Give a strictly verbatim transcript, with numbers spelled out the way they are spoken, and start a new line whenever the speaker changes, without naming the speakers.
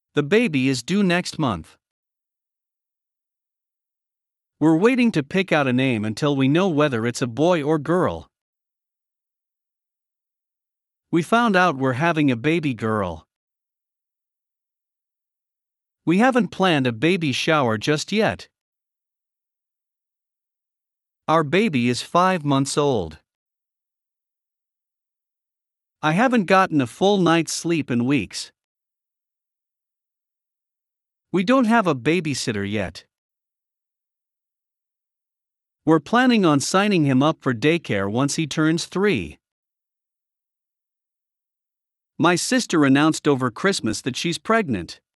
The baby is due next month. We're waiting to pick out a name until we know whether it's a boy or girl. We found out we're having a baby girl. We haven't planned a baby shower just yet. Our baby is five months old. I haven't gotten a full night's sleep in weeks. We don't have a babysitter yet. We're planning on signing him up for daycare once he turns three. My sister announced over Christmas that she's pregnant.